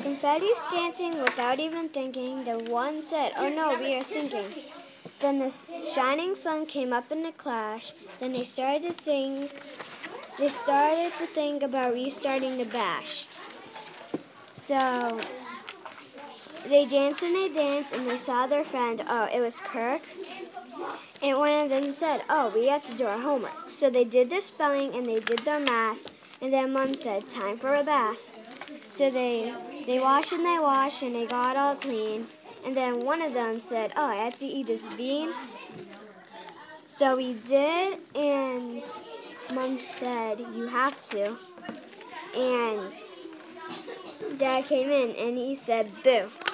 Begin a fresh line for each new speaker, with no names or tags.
Confetti's dancing without even thinking. The one said, "Oh no, we are sinking." Then the shining sun came up in a clash. Then they started to think about restarting the bash. So they danced and they saw their friend. Oh, it was Kirk. And one of them said, "Oh, we have to do our homework." So they did their spelling and they did their math. And then Mom said, "Time for a bath." So they washed and they got all clean. And then one of them said, "Oh, I have to eat this bean." So we did, and Mom said, "You have to." And Dad came in and he said, "Boo."